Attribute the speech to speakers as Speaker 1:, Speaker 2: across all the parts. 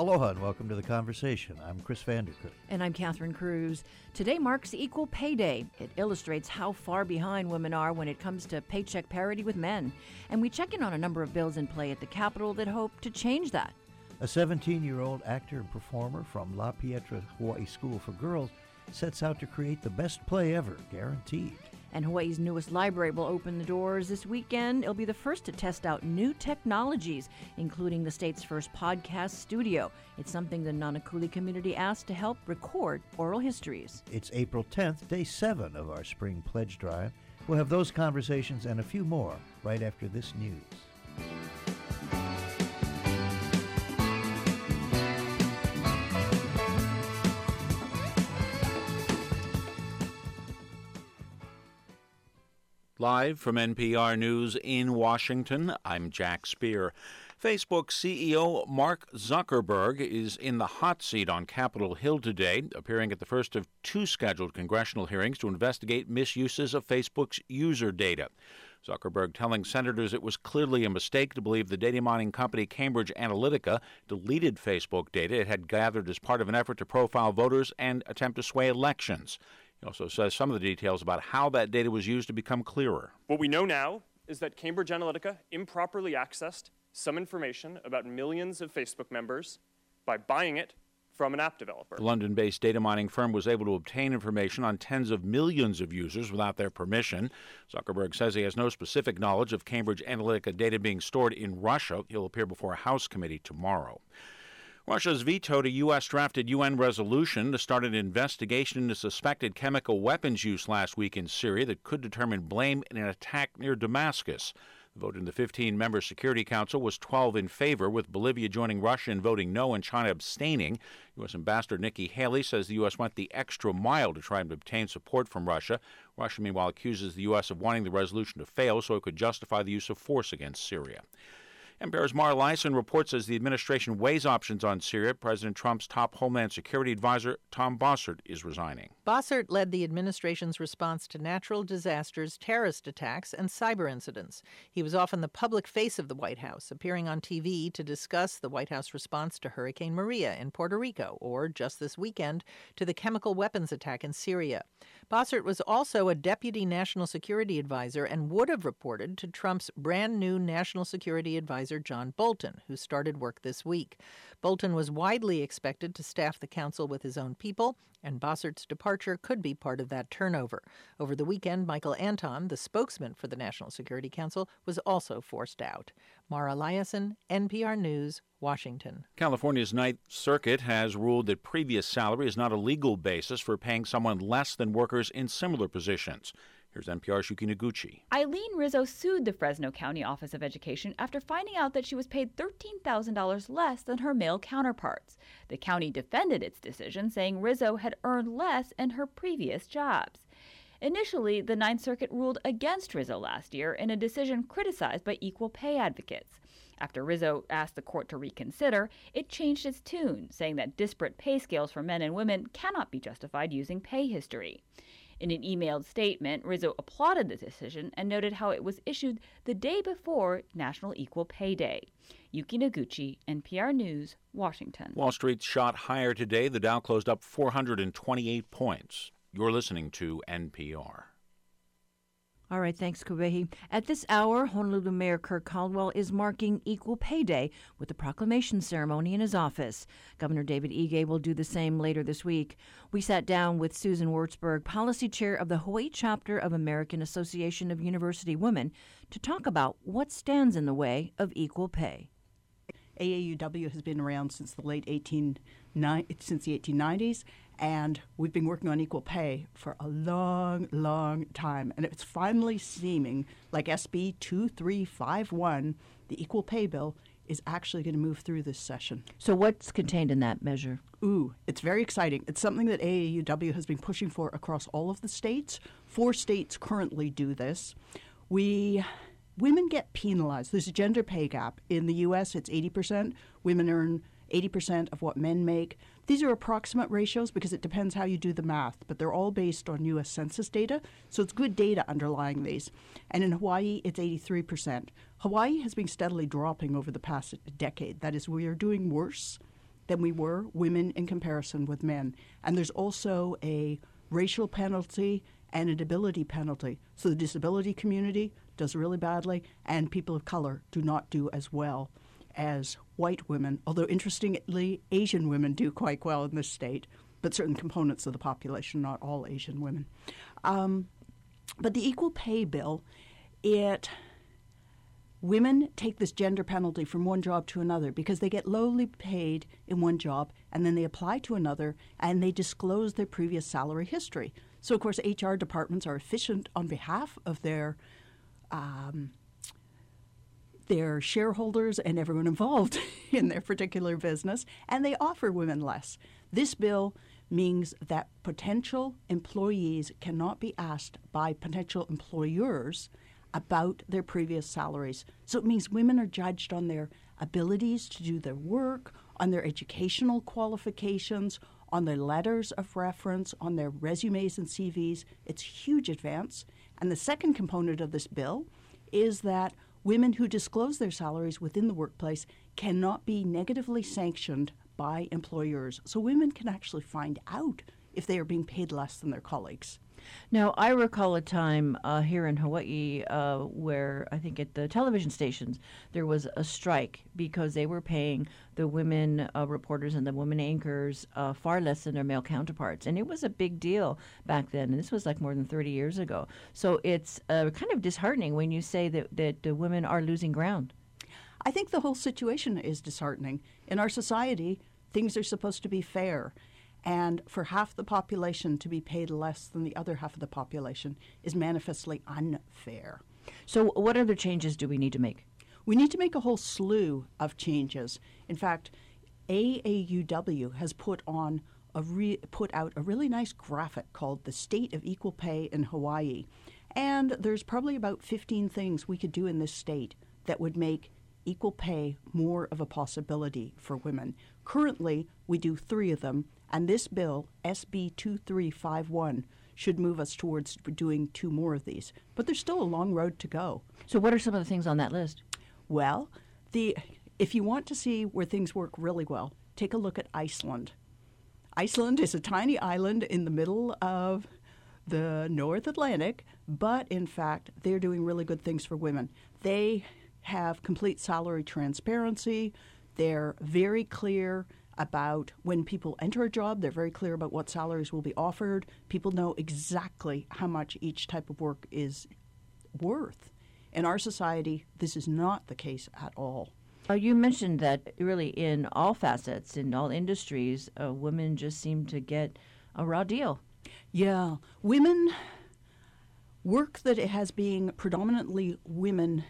Speaker 1: Aloha and welcome to The Conversation. I'm Chris Vanderkirk.
Speaker 2: And I'm Catherine Cruz. Today marks Equal Pay Day. It illustrates how far behind women are when it comes to paycheck parity with men. And we check in on a number of bills in play at the Capitol that hope to change that.
Speaker 1: A 17-year-old actor and performer from La Pietra, Hawaii School for Girls sets out to create the best play ever, guaranteed.
Speaker 2: And Hawaii's newest library will open the doors this weekend. It'll be the first to test out new technologies, including the state's first podcast studio. It's something the Nanakuli community asked to help record oral histories.
Speaker 1: It's April 10th, day 7 of our spring pledge drive. We'll have those conversations and a few more right after this news.
Speaker 3: Live from NPR News in Washington, I'm Jack Speer. Facebook CEO Mark Zuckerberg is in the hot seat on Capitol Hill today, appearing at the first of 2 scheduled congressional hearings to investigate misuses of Facebook's user data. Zuckerberg telling senators it was clearly a mistake to believe the data mining company Cambridge Analytica deleted Facebook data it had gathered as part of an effort to profile voters and attempt to sway elections. He also says some of the details about how that data was used to become clearer.
Speaker 4: What we know now is that Cambridge Analytica improperly accessed some information about millions of Facebook members by buying it from an app developer.
Speaker 3: The London-based data mining firm was able to obtain information on tens of millions of users without their permission. Zuckerberg says he has no specific knowledge of Cambridge Analytica data being stored in Russia. He'll appear before a House committee tomorrow. Russia's vetoed a U.S.-drafted UN resolution to start an investigation into suspected chemical weapons use last week in Syria that could determine blame in an attack near Damascus. The vote in the 15-member Security Council was 12 in favor, with Bolivia joining Russia in voting no and China abstaining. U.S. Ambassador Nikki Haley says the U.S. went the extra mile to try and obtain support from Russia. Russia, meanwhile, accuses the U.S. of wanting the resolution to fail so it could justify the use of force against Syria. NPR's Mara Liasson reports as the administration weighs options on Syria, President Trump's top Homeland Security advisor, Tom Bossert, is resigning.
Speaker 5: Bossert led the administration's response to natural disasters, terrorist attacks, and cyber incidents. He was often the public face of the White House, appearing on TV to discuss the White House response to Hurricane Maria in Puerto Rico, or just this weekend, to the chemical weapons attack in Syria. Bossert was also a deputy national security advisor and would have reported to Trump's brand new national security advisor, John Bolton, who started work this week. Bolton was widely expected to staff the council with his own people, and Bossert's departure could be part of that turnover. Over the weekend, Michael Anton, the spokesman for the National Security Council, was also forced out. Mara Liasson, NPR News, Washington.
Speaker 3: California's Ninth Circuit has ruled that previous salary is not a legal basis for paying someone less than workers in similar positions. Here's NPR's Yuki Noguchi.
Speaker 6: Eileen Rizzo sued the Fresno County Office of Education after finding out that she was paid $13,000 less than her male counterparts. The county defended its decision, saying Rizzo had earned less in her previous jobs. Initially, the Ninth Circuit ruled against Rizzo last year in a decision criticized by equal pay advocates. After Rizzo asked the court to reconsider, it changed its tune, saying that disparate pay scales for men and women cannot be justified using pay history. In an emailed statement, Rizzo applauded the decision and noted how it was issued the day before National Equal Pay Day. Yuki Noguchi, NPR News, Washington.
Speaker 3: Wall Street shot higher today. The Dow closed up 428 points. You're listening to NPR.
Speaker 2: All right, thanks, Kubehi. At this hour, Honolulu Mayor Kirk Caldwell is marking Equal Pay Day with a proclamation ceremony in his office. Governor David Ige will do the same later this week. We sat down with Susan Wurzburg, policy chair of the Hawaii chapter of American Association of University Women, to talk about what stands in the way of equal pay.
Speaker 7: AAUW has been around since the 1890s, and we've been working on equal pay for a long, long time. And it's finally seeming like SB 2351, the Equal Pay Bill, is actually going to move through this session.
Speaker 2: So what's contained in that measure?
Speaker 7: It's very exciting. It's something that AAUW has been pushing for across all of the states. 4 states currently do this. Women get penalized. There's a gender pay gap. In the U.S., it's 80%. Women earn 80% of what men make. These are approximate ratios because it depends how you do the math, but they're all based on U.S. Census data, so it's good data underlying these. And in Hawaii, it's 83%. Hawaii has been steadily dropping over the past decade. That is, we are doing worse than we were, women in comparison with men. And there's also a racial penalty and a disability penalty. So the disability community does really badly, and people of color do not do as well as white women, although interestingly, Asian women do quite well in this state, but certain components of the population, not all Asian women. But the Equal Pay Bill, women take this gender penalty from one job to another because they get lowly paid in one job and then they apply to another and they disclose their previous salary history. So, of course, HR departments are efficient on behalf of their shareholders and everyone involved in their particular business, and they offer women less. This bill means that potential employees cannot be asked by potential employers about their previous salaries. So it means women are judged on their abilities to do their work, on their educational qualifications, on their letters of reference, on their resumes and CVs. It's a huge advance. And the second component of this bill is that women who disclose their salaries within the workplace cannot be negatively sanctioned by employers. So women can actually find out if they are being paid less than their colleagues.
Speaker 2: Now, I recall a time here in Hawaii where I think at the television stations there was a strike because they were paying the women reporters and the women anchors far less than their male counterparts. And it was a big deal back then. And this was like more than 30 years ago. So it's kind of disheartening when you say that the women are losing ground.
Speaker 7: I think the whole situation is disheartening. In our society, things are supposed to be fair. And for half the population to be paid less than the other half of the population is manifestly unfair.
Speaker 2: So what other changes do we need to make?
Speaker 7: We need to make a whole slew of changes. In fact, AAUW has put out a really nice graphic called The State of Equal Pay in Hawaii. And there's probably about 15 things we could do in this state that would make equal pay more of a possibility for women. Currently, we do 3 of them, and this bill, SB 2351, should move us towards doing 2 more of these. But there's still a long road to go.
Speaker 2: So what are some of the things on that list?
Speaker 7: Well, if you want to see where things work really well, take a look at Iceland. Iceland is a tiny island in the middle of the North Atlantic, but in fact, they're doing really good things for women. They have complete salary transparency. They're very clear about when people enter a job. They're very clear about what salaries will be offered. People know exactly how much each type of work is worth. In our society, this is not the case at all.
Speaker 2: You mentioned that really in all facets, in all industries, women just seem to get a raw deal.
Speaker 7: Yeah. Women, work that has been predominantly women,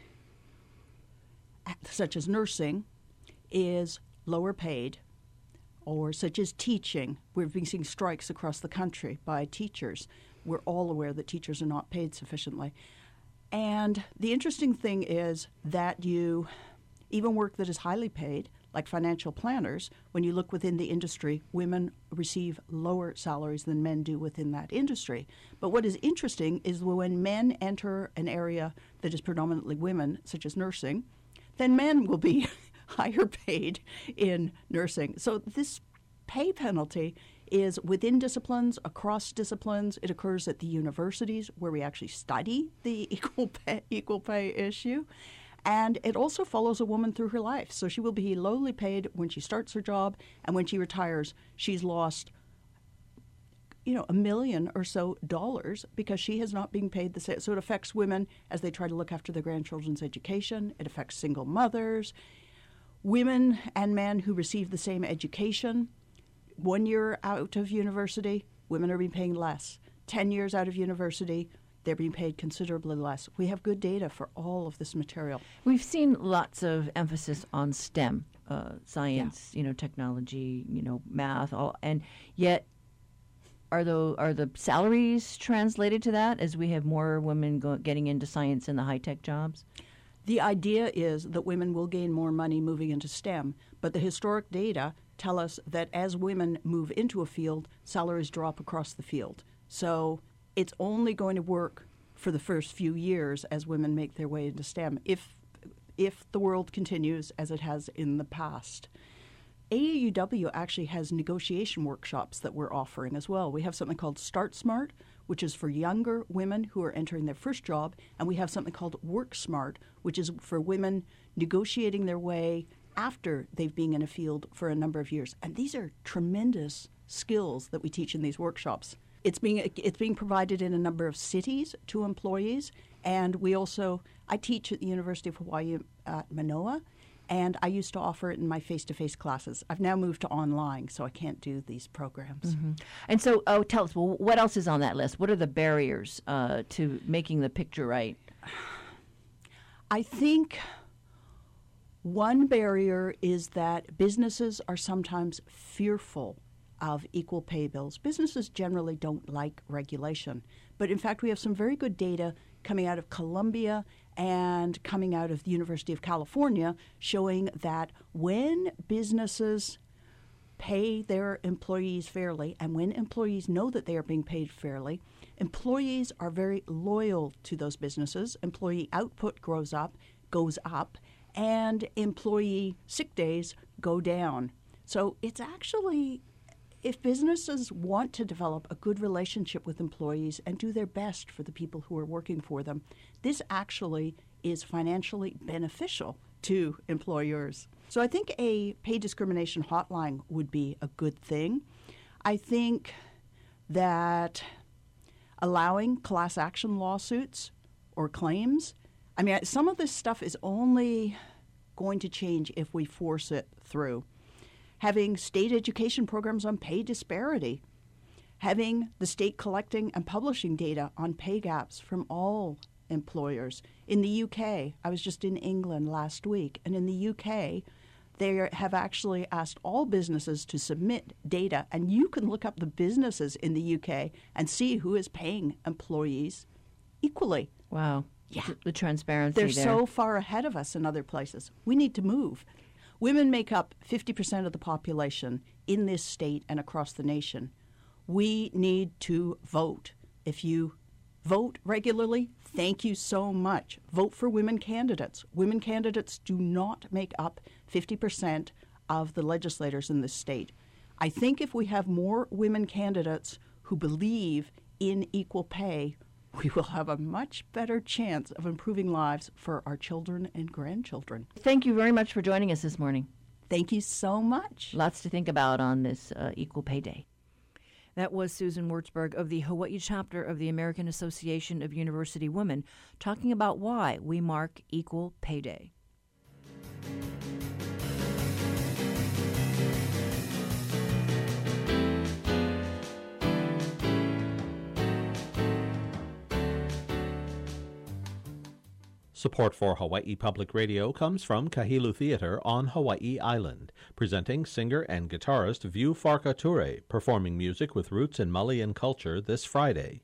Speaker 7: such as nursing, is lower paid, or such as teaching. We've been seeing strikes across the country by teachers. We're all aware that teachers are not paid sufficiently. And the interesting thing is that even work that is highly paid, like financial planners, when you look within the industry, women receive lower salaries than men do within that industry. But what is interesting is when men enter an area that is predominantly women, such as nursing, then men will be higher paid in nursing. So this pay penalty is within disciplines, across disciplines. It occurs at the universities where we actually study the equal pay issue. And it also follows a woman through her life. So she will be lowly paid when she starts her job, and when she retires, she's lost $1 million or so because she has not been paid the same. So it affects women as they try to look after their grandchildren's education. It affects single mothers, women and men who receive the same education. 1 year out of university, women are being paid less. 10 years out of university, they're being paid considerably less. We have good data for all of this material.
Speaker 2: We've seen lots of emphasis on STEM, science, technology, math, and yet are the salaries translated to that as we have more women getting into science and the high-tech jobs?
Speaker 7: The idea is that women will gain more money moving into STEM, but the historic data tell us that as women move into a field, salaries drop across the field. So it's only going to work for the first few years as women make their way into STEM if the world continues as it has in the past. AAUW actually has negotiation workshops that we're offering as well. We have something called Start Smart, which is for younger women who are entering their first job, and we have something called Work Smart, which is for women negotiating their way after they've been in a field for a number of years. And these are tremendous skills that we teach in these workshops. It's being provided in a number of cities to employees, and I teach at the University of Hawaii at Manoa, and I used to offer it in my face-to-face classes. I've now moved to online, so I can't do these programs.
Speaker 2: Mm-hmm. And so, tell us, well, what else is on that list? What are the barriers to making the picture right?
Speaker 7: I think one barrier is that businesses are sometimes fearful of equal pay bills. Businesses generally don't like regulation. But in fact, we have some very good data coming out of Columbia and coming out of the University of California showing that when businesses pay their employees fairly and when employees know that they are being paid fairly, employees are very loyal to those businesses. Employee output goes up, and employee sick days go down. So it's actually, if businesses want to develop a good relationship with employees and do their best for the people who are working for them, this actually is financially beneficial to employers. So I think a pay discrimination hotline would be a good thing. I think that allowing class action lawsuits or claims, some of this stuff is only going to change if we force it through. Having state education programs on pay disparity, having the state collecting and publishing data on pay gaps from all employers. In the UK, I was just in England last week, and in the UK, they have actually asked all businesses to submit data, and you can look up the businesses in the UK and see who is paying employees equally.
Speaker 2: Wow.
Speaker 7: Yeah.
Speaker 2: The transparency
Speaker 7: They're
Speaker 2: there.
Speaker 7: so far ahead of us in other places. We need to move. Women make up 50% of the population in this state and across the nation. We need to vote. If you vote regularly, thank you so much. Vote for women candidates. Women candidates do not make up 50% of the legislators in this state. I think if we have more women candidates who believe in equal pay, we will have a much better chance of improving lives for our children and grandchildren.
Speaker 2: Thank you very much for joining us this morning.
Speaker 7: Thank you so much.
Speaker 2: Lots to think about on this Equal Pay Day. That was Susan Wurzburg of the Hawaii chapter of the American Association of University Women talking about why we mark Equal Pay Day.
Speaker 8: Support for Hawaii Public Radio comes from Kahilu Theater on Hawaii Island, presenting singer and guitarist Viu Farka-Ture, performing music with roots in Malian culture this Friday.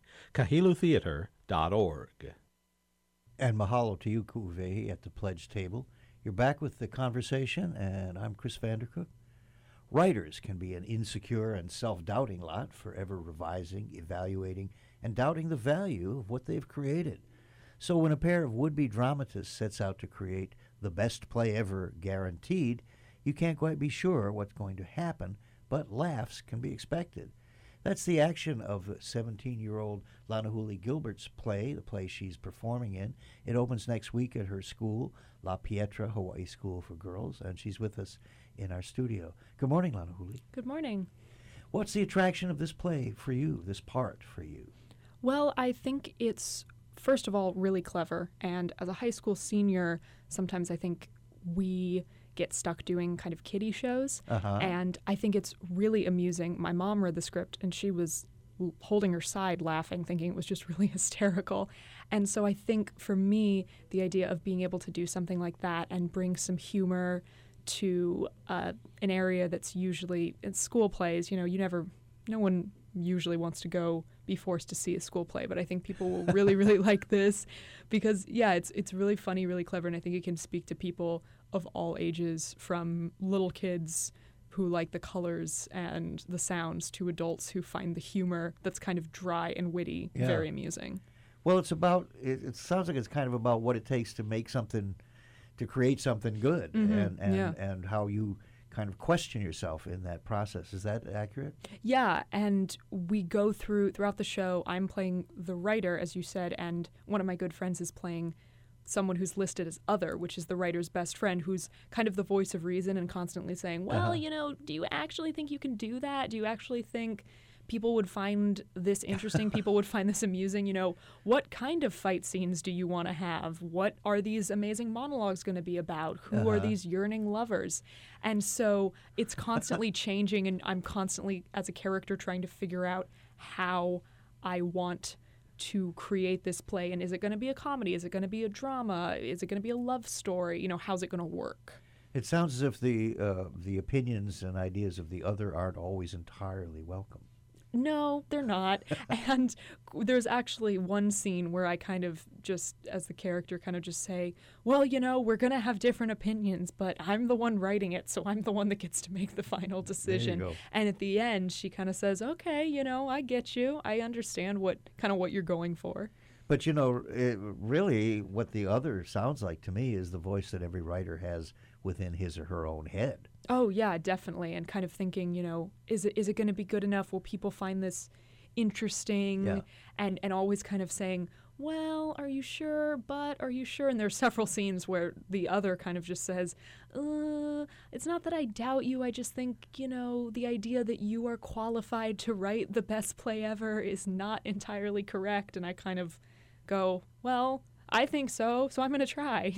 Speaker 8: kahilutheater.org.
Speaker 1: And mahalo to you, Ku'uwehi, at the pledge table. You're back with the conversation, and I'm Chris Vandercook. Writers can be an insecure and self-doubting lot, forever revising, evaluating, and doubting the value of what they've created. So when a pair of would-be dramatists sets out to create the best play ever guaranteed, you can't quite be sure what's going to happen, but laughs can be expected. That's the action of 17-year-old Lanahuli Gilbert's play, the play she's performing in. It opens next week at her school, La Pietra Hawaii School for Girls, and she's with us in our studio. Good morning, Lanahuli.
Speaker 9: Good morning.
Speaker 1: What's the attraction of this play for you, this part for you?
Speaker 9: Well, I think it's, first of all, really clever. And as a high school senior, sometimes I think we get stuck doing kind of kiddie shows. And I think it's really amusing. My mom read the script, and she was holding her side laughing, thinking it was just really hysterical. And so I think for me, the idea of being able to do something like that and bring some humor to an area that's usually in school plays, no one usually wants to go be forced to see a school play, but I think people will really, really like this because, it's really funny, really clever, and I think it can speak to people of all ages, from little kids who like the colors and the sounds to adults who find the humor that's kind of dry and witty very amusing.
Speaker 1: Well, it sounds like it's kind of about what it takes to make something, to create something good, and how you kind of question yourself in that process. Is that accurate?
Speaker 9: Yeah, and we go throughout the show. I'm playing the writer, as you said, and one of my good friends is playing someone who's listed as other, which is the writer's best friend, who's kind of the voice of reason and constantly saying, well, do you actually think you can do that? Do you actually think people would find this interesting? People would find this amusing? What kind of fight scenes do you want to have? What are these amazing monologues going to be about? Who are these yearning lovers? And so it's constantly changing, and I'm constantly, as a character, trying to figure out how I want to create this play. And is it going to be a comedy? Is it going to be a drama? Is it going to be a love story? How's it going to work?
Speaker 1: It sounds as if the opinions and ideas of the other aren't always entirely welcome.
Speaker 9: No, they're not. And there's actually one scene where I kind of just, as the character, kind of just say, well, we're going to have different opinions, but I'm the one writing it, so I'm the one that gets to make the final decision.
Speaker 1: There you go.
Speaker 9: And at the end, she kind of says, okay, I get you. I understand what you're going for.
Speaker 1: But, really what the other sounds like to me is the voice that every writer has within his or her own head.
Speaker 9: Oh, yeah, definitely. And kind of thinking, is it going to be good enough? Will people find this interesting?
Speaker 1: Yeah.
Speaker 9: And always kind of saying, well, are you sure? But are you sure? And there are several scenes where the other kind of just says, it's not that I doubt you. I just think, the idea that you are qualified to write the best play ever is not entirely correct. And I kind of go, well, I think so I'm going to try,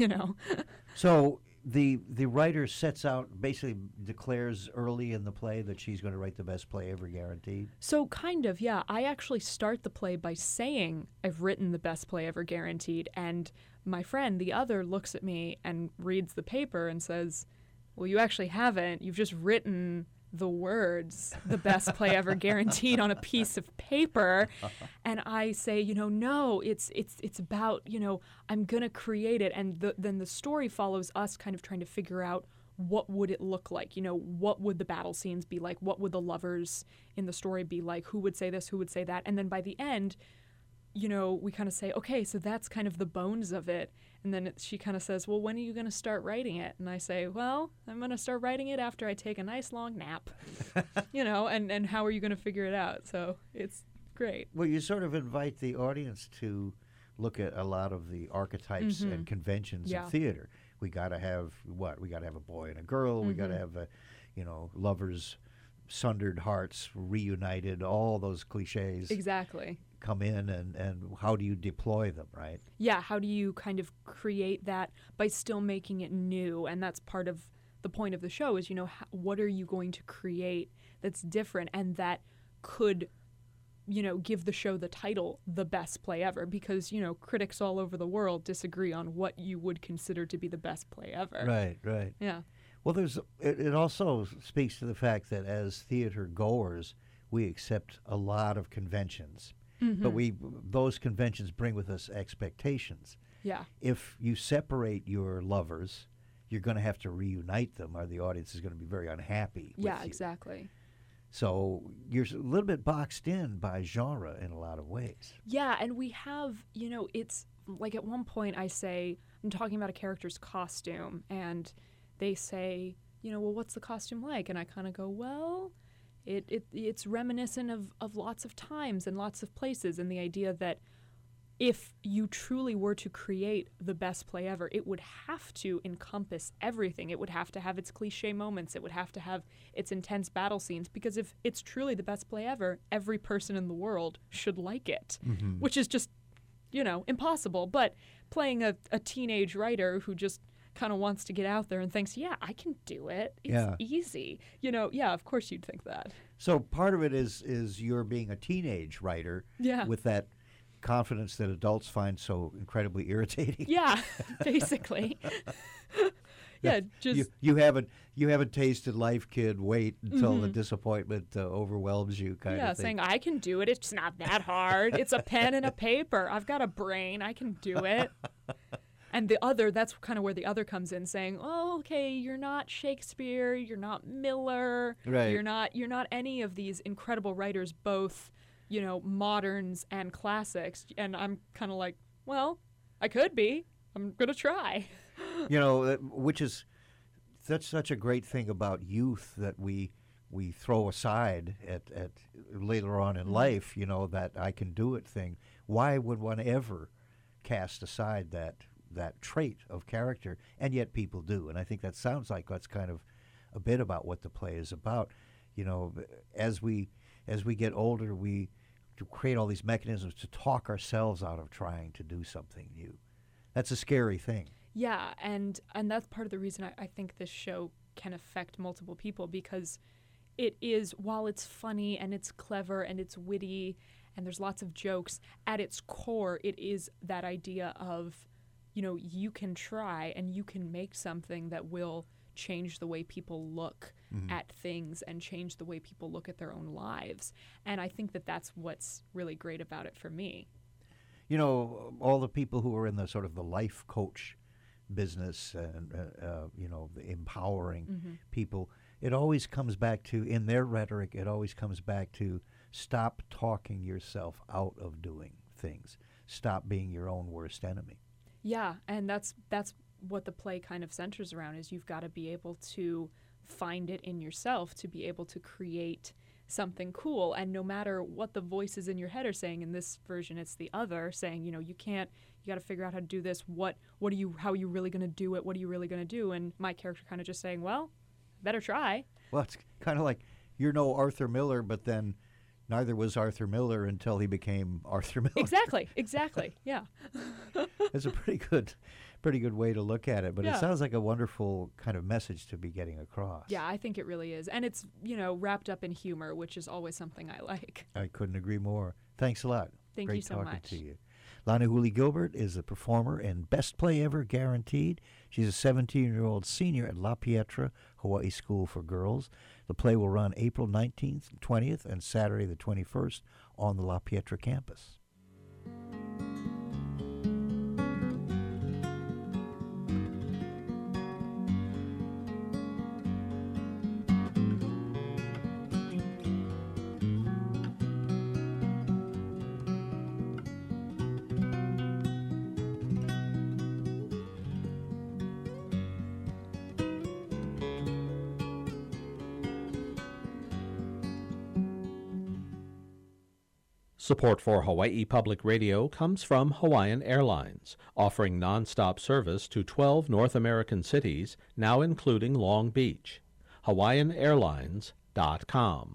Speaker 1: So the writer sets out, basically declares early in the play that she's going to write the best play ever, guaranteed?
Speaker 9: So kind of, yeah. I actually start the play by saying I've written the best play ever, guaranteed. And my friend, the other, looks at me and reads the paper and says, well, you actually haven't. You've just written the words, the best play ever, guaranteed, on a piece of paper. And I say, no, it's about, I'm going to create it. And then the story follows us kind of trying to figure out what would it look like? What would the battle scenes be like? What would the lovers in the story be like? Who would say this? Who would say that? And then by the end, we kind of say, okay, so that's kind of the bones of it. And then she kind of says, well, when are you going to start writing it? And I say, well, I'm going to start writing it after I take a nice long nap, and how are you going to figure it out? So it's great.
Speaker 1: Well, you sort of invite the audience to look at a lot of the archetypes and conventions of theater. We got to have what? We got to have a boy and a girl. We got to have, lovers, sundered hearts, reunited, all those cliches.
Speaker 9: Exactly.
Speaker 1: Come in, and how do you deploy them, right?
Speaker 9: Yeah, how do you kind of create that by still making it new? And that's part of the point of the show is, what are you going to create that's different and that could, give the show the title, The Best Play Ever, because, critics all over the world disagree on what you would consider to be the best play ever.
Speaker 1: Right.
Speaker 9: Yeah.
Speaker 1: Well, it also speaks to the fact that as theater goers, we accept a lot of conventions. But those conventions bring with us expectations.
Speaker 9: Yeah.
Speaker 1: If you separate your lovers, you're going to have to reunite them, or the audience is going to be very unhappy with you.
Speaker 9: Exactly.
Speaker 1: So you're a little bit boxed in by genre in a lot of ways.
Speaker 9: Yeah, and we have, it's like at one point I'm talking about a character's costume, and they say, well, what's the costume like? And I kind of go, well, it's reminiscent of lots of times and lots of places, and the idea that if you truly were to create the best play ever, it would have to encompass everything. It would have to have its cliche moments. It would have to have its intense battle scenes, because if it's truly the best play ever, every person in the world should like it, which is just, impossible. But playing a teenage writer who just kind of wants to get out there and thinks, yeah, I can do it. It's easy. Of course you'd think that.
Speaker 1: So part of it is you're being a teenage writer with that confidence that adults find so incredibly irritating.
Speaker 9: Yeah, basically. Just
Speaker 1: you haven't tasted life, kid. Wait until the disappointment overwhelms you, kind of thing.
Speaker 9: Saying I can do it. It's not that hard. It's a pen and a paper. I've got a brain. I can do it. And the other, that's kind of where the other comes in, saying, oh, okay, you're not Shakespeare, you're not Miller,
Speaker 1: right.
Speaker 9: you're not any of these incredible writers, both, moderns and classics. And I'm kind of like, well, I could be. I'm going to try.
Speaker 1: Which is that's such a great thing about youth that we throw aside at later on in life, you know, that I can do it thing. Why would one ever cast aside that trait of character? And yet people do. And I think that sounds like that's kind of a bit about what the play is about. You know, as we get older, we create all these mechanisms to talk ourselves out of trying to do something new. That's a scary thing.
Speaker 9: Yeah, and that's part of the reason I think this show can affect multiple people, because it is, while it's funny and it's clever and it's witty and there's lots of jokes, at its core it is that idea of, you know, you can try and you can make something that will change the way people look at things and change the way people look at their own lives. And I think that that's what's really great about it for me.
Speaker 1: You know, all the people who are in the sort of the life coach business and, you know, the empowering people, it always comes back to, in their rhetoric, it always comes back to stop talking yourself out of doing things. Stop being your own worst enemy.
Speaker 9: Yeah, and that's what the play kind of centers around, is you've got to be able to find it in yourself to be able to create something cool. And no matter what the voices in your head are saying, in this version it's the other saying, you know, you got to figure out how to do this. How are you really going to do it? What are you really going to do? And my character kind of just saying, well, better try.
Speaker 1: Well, it's kind of like you're no Arthur Miller, but then neither was Arthur Miller until he became Arthur Miller.
Speaker 9: Exactly. Yeah.
Speaker 1: It's a pretty good way to look at it, but it sounds like a wonderful kind of message to be getting across.
Speaker 9: Yeah, I think it really is. And it's, you know, wrapped up in humor, which is always something I like.
Speaker 1: I couldn't agree more. Thanks a lot.
Speaker 9: Thank you so much.
Speaker 1: Great talking to you. Lana Hooley Gilbert is a performer in Best Play Ever Guaranteed. She's a 17-year-old senior at La Pietra, Hawaii School for Girls. The play will run April 19th, 20th, and Saturday the 21st on the La Pietra campus.
Speaker 8: Support for Hawaii Public Radio comes from Hawaiian Airlines, offering nonstop service to 12 North American cities, now including Long Beach. HawaiianAirlines.com.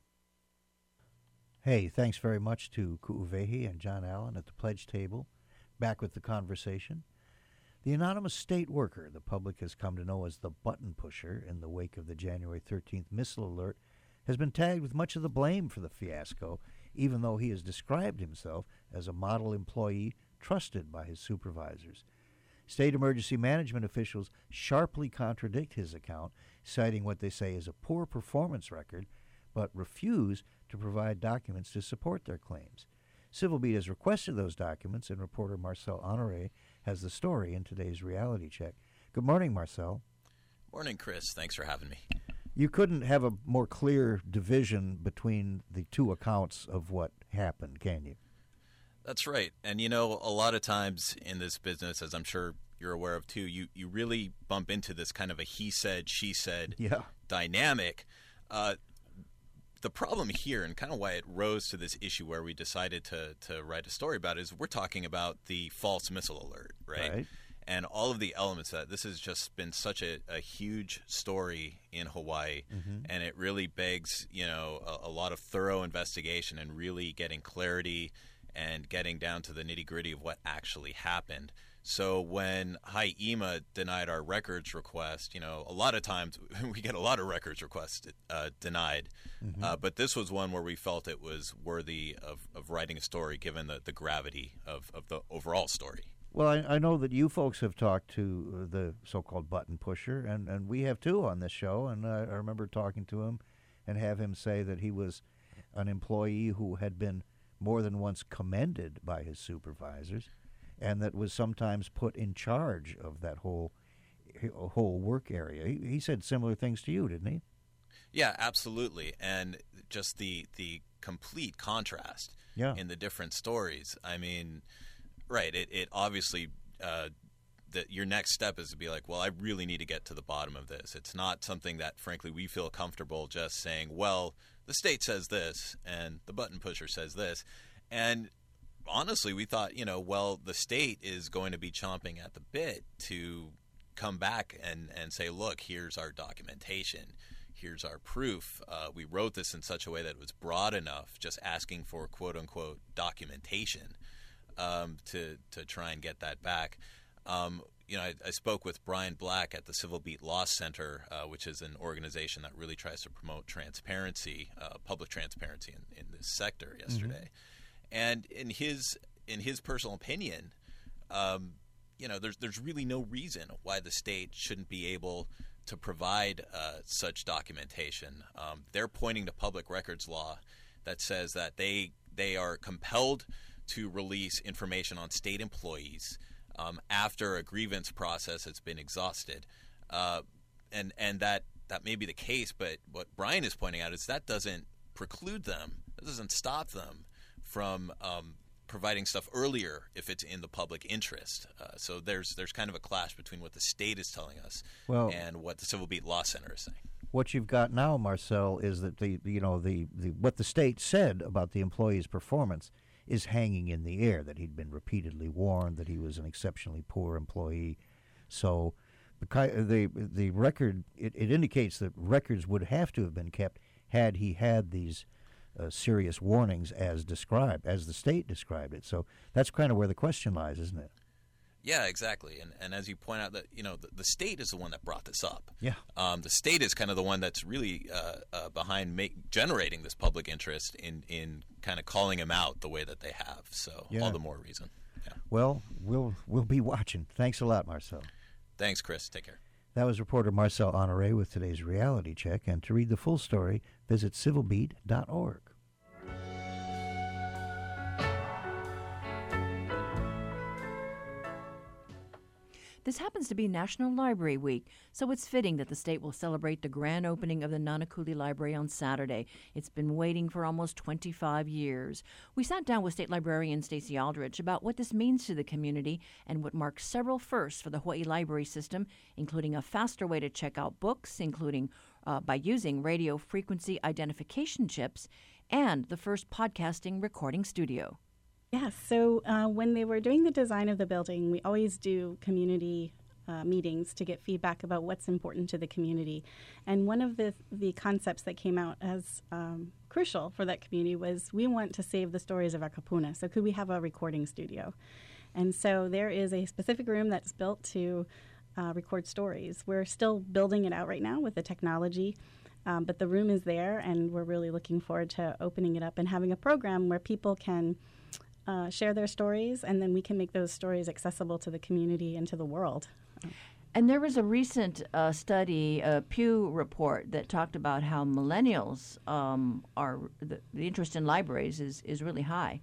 Speaker 1: Hey, thanks very much to Ku'uwehi and John Allen at the pledge table. Back with the conversation. The anonymous state worker the public has come to know as the button pusher in the wake of the January 13th missile alert has been tagged with much of the blame for the fiasco, even though he has described himself as a model employee trusted by his supervisors. State emergency management officials sharply contradict his account, citing what they say is a poor performance record, but refuse to provide documents to support their claims. Civil Beat has requested those documents, and reporter Marcel Honore has the story in today's Reality Check. Good morning, Marcel.
Speaker 10: Morning, Chris. Thanks for having me.
Speaker 1: You couldn't have a more clear division between the two accounts of what happened, can you?
Speaker 10: That's right. And, you know, a lot of times in this business, as I'm sure you're aware of too, you really bump into this kind of a he said, she said dynamic. The problem here, and kind of why it rose to this issue where we decided to write a story about it, is we're talking about the false missile alert, right? And all of the elements of that. This has just been such a huge story in Hawaii, and it really begs, you know, a lot of thorough investigation and really getting clarity and getting down to the nitty-gritty of what actually happened. So when HIEMA denied our records request, you know, a lot of times we get a lot of records requests denied, but this was one where we felt it was worthy of writing a story given the gravity of the overall story.
Speaker 1: Well, I know that you folks have talked to the so-called button pusher, and we have too on this show, and I remember talking to him and have him say that he was an employee who had been more than once commended by his supervisors and that was sometimes put in charge of that whole work area. He said similar things to you, didn't he?
Speaker 10: Yeah, absolutely. And just the complete contrast in the different stories. I mean, right, it obviously your next step is to be like, well, I really need to get to the bottom of this. It's not something that, frankly, we feel comfortable just saying, well, the state says this and the button pusher says this. And honestly, we thought, well, the state is going to be chomping at the bit to come back and say, look, here's our documentation. Here's our proof. We wrote this in such a way that it was broad enough, just asking for quote unquote documentation to try and get that back. I spoke with Brian Black at the Civil Beat Law Center, which is an organization that really tries to promote transparency, public transparency in this sector yesterday. And in his personal opinion, there's really no reason why the state shouldn't be able to provide such documentation. They're pointing to public records law that says that they are compelled to release information on state employees after a grievance process has been exhausted. And that may be the case, but what Brian is pointing out is that doesn't preclude them, that doesn't stop them from providing stuff earlier if it's in the public interest. So there's kind of a clash between what the state is telling us and what the Civil Beat Law Center is saying.
Speaker 1: What you've got now, Marcel, is that the what the state said about the employee's performance is hanging in the air, that he'd been repeatedly warned that he was an exceptionally poor employee. So the record, it indicates that records would have to have been kept had he had these serious warnings as described, as the state described it. So that's kind of where the question lies, isn't it?
Speaker 10: Yeah, exactly. And as you point out, that the state is the one that brought this up.
Speaker 1: Yeah.
Speaker 10: The state is kind of the one that's really behind generating this public interest in kind of calling him out the way that they have. So all the more reason. Yeah.
Speaker 1: Well, we'll be watching. Thanks a lot, Marcel.
Speaker 10: Thanks, Chris. Take care.
Speaker 1: That was reporter Marcel Honoré with today's Reality Check. And to read the full story, visit civilbeat.org.
Speaker 2: This happens to be National Library Week, so it's fitting that the state will celebrate the grand opening of the Nanakuli Library on Saturday. It's been waiting for almost 25 years. We sat down with State Librarian Stacey Aldrich about what this means to the community and what marks several firsts for the Hawaii library system, including a faster way to check out books, including by using radio frequency identification chips, and the first podcasting recording studio.
Speaker 11: Yeah, so when they were doing the design of the building, we always do community meetings to get feedback about what's important to the community. And one of the concepts that came out as crucial for that community was we want to save the stories of our kapuna. So could we have a recording studio? And so there is a specific room that's built to record stories. We're still building it out right now with the technology. But the room is there, and we're really looking forward to opening it up and having a program where people can share their stories, and then we can make those stories accessible to the community and to the world.
Speaker 2: And there was a recent study, a Pew report, that talked about how millennials are the interest in libraries is really high.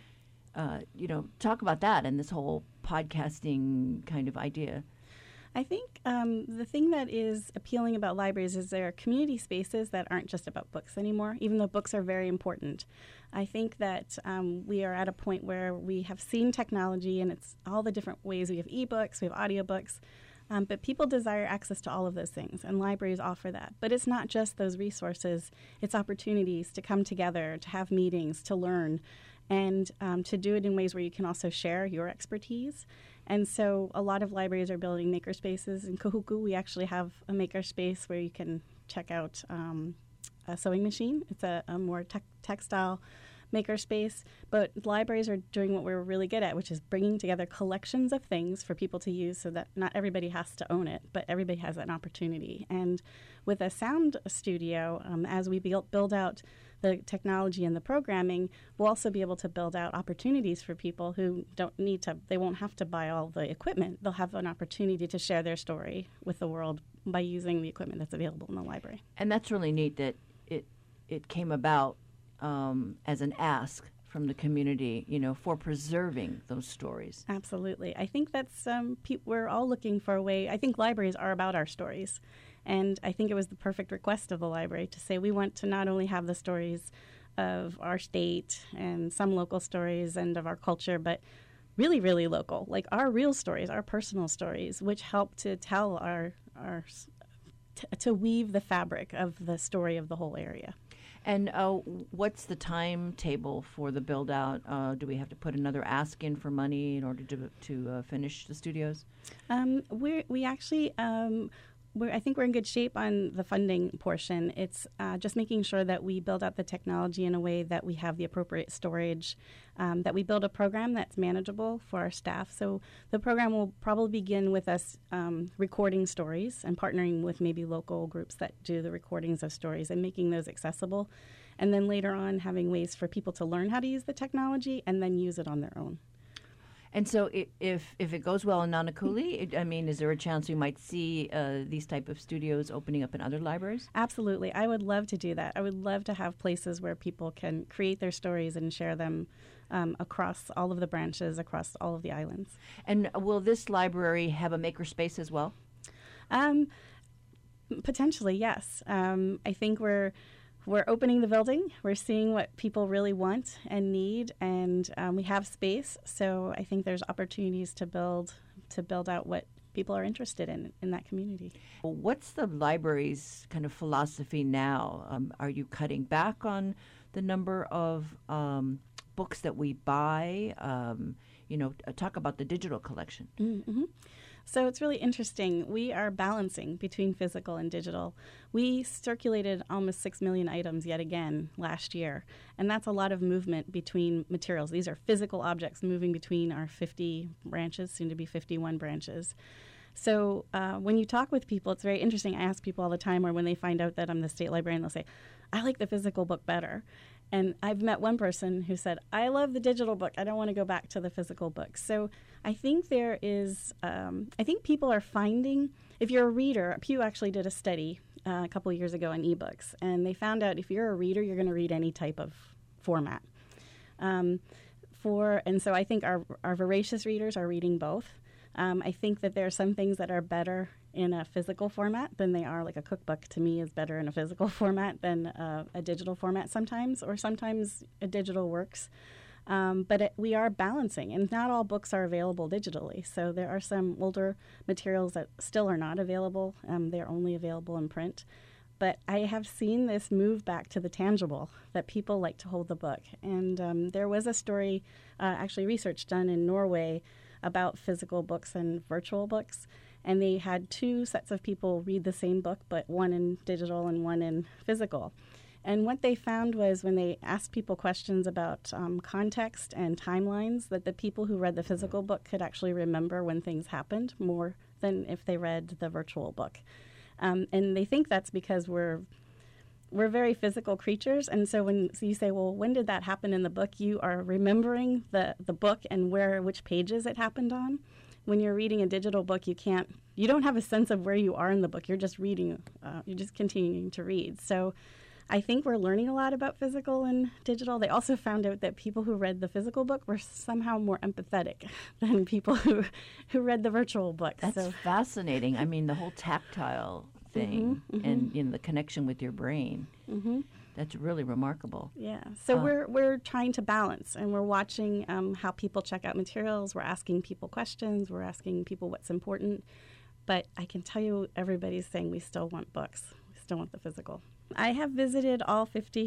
Speaker 2: Talk about that and this whole podcasting kind of idea.
Speaker 11: I think the thing that is appealing about libraries is there are community spaces that aren't just about books anymore, even though books are very important. I think that we are at a point where we have seen technology, and it's all the different ways. We have ebooks, we have audiobooks, but people desire access to all of those things, and libraries offer that. But it's not just those resources. It's opportunities to come together, to have meetings, to learn, and to do it in ways where you can also share your expertise. And so a lot of libraries are building makerspaces. In Kahuku, we actually have a makerspace where you can check out a sewing machine. It's a more textile makerspace. But libraries are doing what we're really good at, which is bringing together collections of things for people to use so that not everybody has to own it, but everybody has an opportunity. And with a sound studio, as we build out the technology and the programming, we'll also be able to build out opportunities for people who they won't have to buy all the equipment. They'll have an opportunity to share their story with the world by using the equipment that's available in the library.
Speaker 2: And that's really neat that it came about as an ask from the community, for preserving those stories.
Speaker 11: Absolutely. I think that's, we're all looking for a way. I think libraries are about our stories. And I think it was the perfect request of the library to say we want to not only have the stories of our state and some local stories and of our culture, but really, really local, like our real stories, our personal stories, which help to tell to weave the fabric of the story of the whole area.
Speaker 2: And what's the timetable for the build out? Do we have to put another ask in for money in order to finish the studios?
Speaker 11: I think we're in good shape on the funding portion. It's just making sure that we build out the technology in a way that we have the appropriate storage, that we build a program that's manageable for our staff. So the program will probably begin with us recording stories and partnering with maybe local groups that do the recordings of stories and making those accessible. And then later on having ways for people to learn how to use the technology and then use it on their own.
Speaker 2: And so if it goes well in Nanakuli, is there a chance we might see these type of studios opening up in other libraries?
Speaker 11: Absolutely. I would love to do that. I would love to have places where people can create their stories and share them across all of the branches, across all of the islands.
Speaker 2: And will this library have a makerspace as well?
Speaker 11: Potentially, yes. I think we're opening the building. We're seeing what people really want and need, and we have space. So I think there's opportunities to build out what people are interested in that community.
Speaker 2: What's the library's kind of philosophy now? Are you cutting back on the number of books that we buy? Talk about the digital collection.
Speaker 11: Mm-hmm. So it's really interesting. We are balancing between physical and digital. We circulated almost 6 million items yet again last year, and that's a lot of movement between materials. These are physical objects moving between our 50 branches, soon to be 51 branches. So when you talk with people, it's very interesting. I ask people all the time, or when they find out that I'm the state librarian, they'll say, I like the physical book better. And I've met one person who said, I love the digital book. I don't want to go back to the physical book. So I think there is, I think people are finding, if you're a reader, Pew actually did a study a couple years ago on ebooks, and they found out if you're a reader, you're going to read any type of format. And so I think our voracious readers are reading both. I think that there are some things that are better in a physical format than they are. Like a cookbook, to me, is better in a physical format than a digital format sometimes, or sometimes a digital works. But we are balancing, and not all books are available digitally. So there are some older materials that still are not available. They're only available in print. But I have seen this move back to the tangible, that people like to hold the book. And there was a story, actually research done in Norway about physical books and virtual books. And they had two sets of people read the same book, but one in digital and one in physical. And what they found was when they asked people questions about context and timelines, that the people who read the physical book could actually remember when things happened more than if they read the virtual book. And they think that's because we're very physical creatures. And so when you say, well, when did that happen in the book? You are remembering the book and which pages it happened on. When you're reading a digital book, you don't have a sense of where you are in the book. You're just reading, you're just continuing to read. So I think we're learning a lot about physical and digital. They also found out that people who read the physical book were somehow more empathetic than people who read the virtual book.
Speaker 2: That's fascinating. I mean, the whole tactile thing and the connection with your brain. Mm-hmm. That's really remarkable.
Speaker 11: Yeah. So we're trying to balance, and we're watching how people check out materials. We're asking people questions. We're asking people what's important. But I can tell you, everybody's saying we still want books. We still want the physical. I have visited all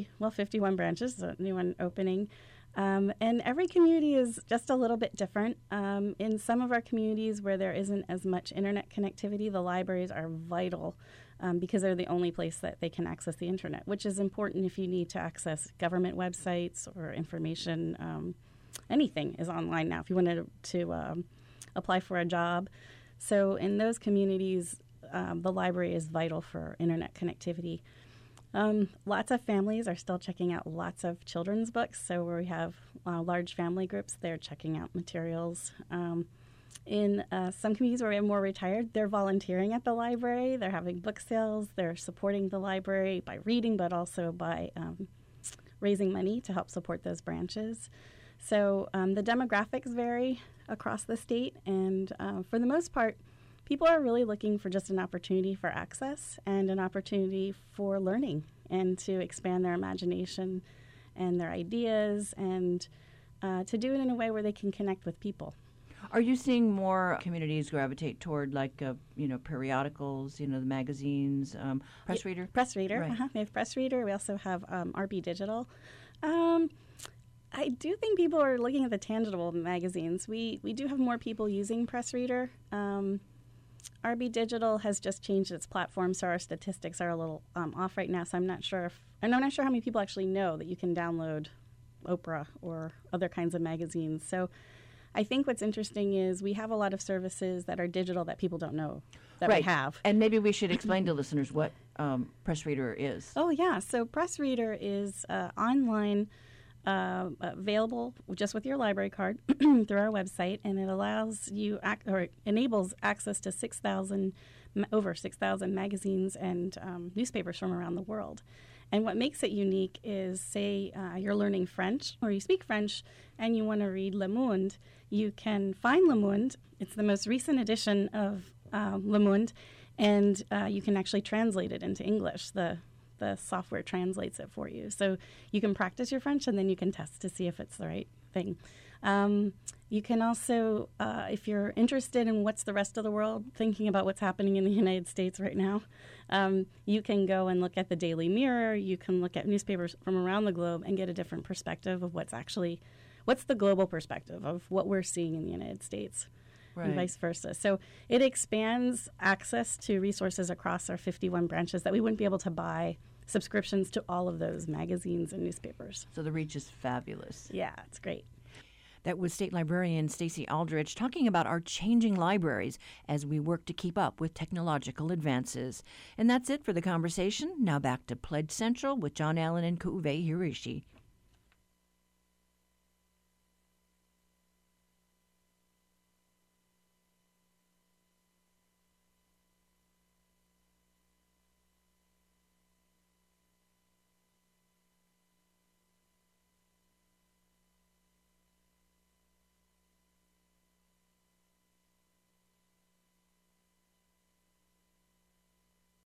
Speaker 11: 51 branches, so a new one opening. And every community is just a little bit different. In some of our communities where there isn't as much internet connectivity, the libraries are vital because they're the only place that they can access the internet, which is important if you need to access government websites or information. Anything is online now if you wanted to apply for a job. So in those communities, the library is vital for internet connectivity. Lots of families are still checking out lots of children's books. So where we have large family groups, they're checking out materials. In some communities where we have more retired, they're volunteering at the library. They're having book sales. They're supporting the library by reading, but also by raising money to help support those branches. So the demographics vary across the state. And for the most part, people are really looking for just an opportunity for access and an opportunity for learning and to expand their imagination and their ideas and to do it in a way where they can connect with people.
Speaker 2: Are you seeing more communities gravitate toward periodicals, the magazines, Press Reader?
Speaker 11: Press Reader.
Speaker 2: Right.
Speaker 11: We have Press Reader. We also have RB Digital. I do think people are looking at the tangible magazines. We do have more people using Press Reader. RB Digital has just changed its platform, so our statistics are a little off right now. So I'm not sure how many people actually know that you can download Oprah or other kinds of magazines. So I think what's interesting is we have a lot of services that are digital that people don't know that we have.
Speaker 2: And maybe we should explain to listeners what Press Reader is.
Speaker 11: Oh, yeah. So Press Reader is online, available just with your library card through our website, and it allows you enables access to over 6,000 magazines and newspapers from around the world. And what makes it unique is, say you're learning French or you speak French and you want to read Le Monde, you can find Le Monde. It's the most recent edition of Le Monde, and you can actually translate it into English. The software translates it for you. So you can practice your French, and then you can test to see if it's the right thing. You can also, if you're interested in what's the rest of the world thinking about what's happening in the United States right now, you can go and look at the Daily Mirror. You can look at newspapers from around the globe and get a different perspective of what's the global perspective of what we're seeing in the United States. Right. And vice versa. So it expands access to resources across our 51 branches that we wouldn't be able to buy subscriptions to all of those magazines and newspapers.
Speaker 2: So the reach is fabulous.
Speaker 11: Yeah, it's great.
Speaker 2: That was State Librarian Stacey Aldrich talking about our changing libraries as we work to keep up with technological advances. And that's it for the conversation. Now back to Pledge Central with John Allen and Ku'uwehi Hiraishi.